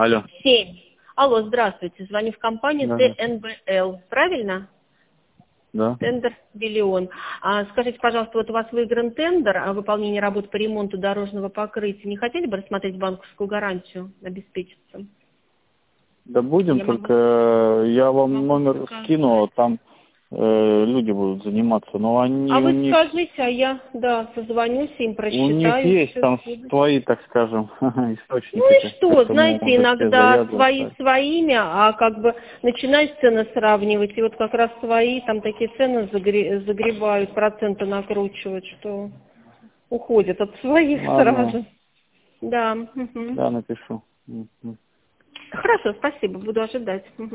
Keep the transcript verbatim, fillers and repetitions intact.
Алло. семь. Алло, здравствуйте. Звоню в компанию Да. Т Н Б Л. Правильно? Да. Тендер «Биллион». А, скажите, пожалуйста, вот у вас выигран тендер о выполнении работ по ремонту дорожного покрытия. Не хотели бы рассмотреть банковскую гарантию, обеспечиться? Да будем, Я могу, только я вам могу номер сказать. скину, там э, люди будут заниматься, но они А у вы них скажите, а я, да, созвонюсь им, у них просчитаю. есть всё там будет. свои, так скажем, Ну и источники, что, поэтому знаете, можете иногда свои завязываться. своими, а как бы начинаешь цены сравнивать, и вот как раз свои, там такие цены загре- загребают, проценты накручивают, что уходят от своих Ладно, сразу. Да. Мгм. да, напишу. Мгм. Хорошо, спасибо, буду ожидать. Мгм.